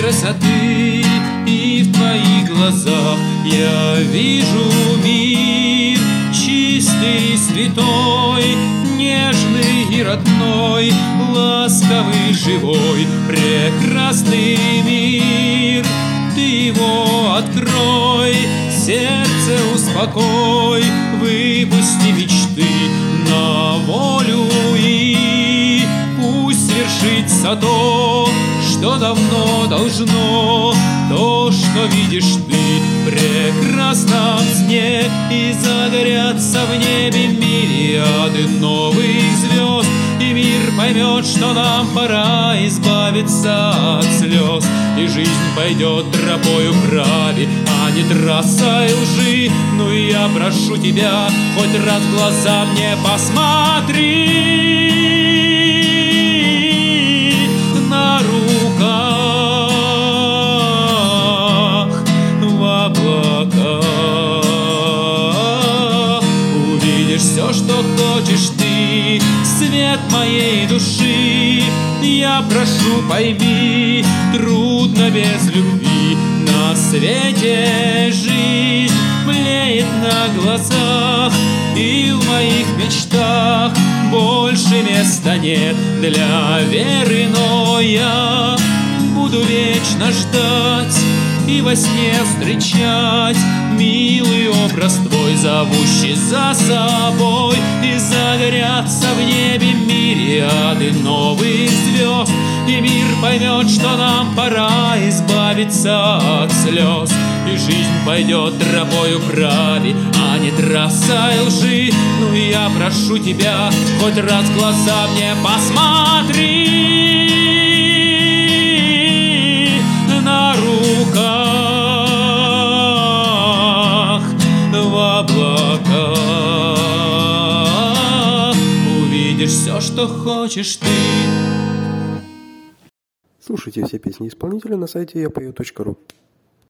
красоты, и в твоих глазах я вижу мир чистый, святой, нежный и родной, ласковый, живой, прекрасный мир. Ты его открой, сердце успокой, выпусти мечты на волю, и пусть свершится то, что давно должно, то, что видишь ты в прекрасном сне, и загорятся в небе мириады новых звезд, и мир поймет, что нам пора избавиться от слез, и жизнь пойдет тропою праве, а не трассой лжи. Ну и я прошу тебя, хоть раз в глаза мне посмотри. На руках в облаках увидишь все, что хочешь ты, свет моей души. Я прошу, пойми, трудно без любви, на свете жизнь млеет на глазах, и в моих мечтах больше места нет для веры, но я буду вечно ждать и во сне встречать милый образ твой, зовущий за собой, и загорятся в небе мириады новых звезд, и мир поймет, что нам пора избавиться от слез, и жизнь пойдет тропою праве, а не трассой лжи. Ну и я прошу тебя, хоть раз в глаза мне посмотри. На руках в облаках увидишь все, что хочешь ты. Слушайте все песни исполнителя на сайте yapою.ru.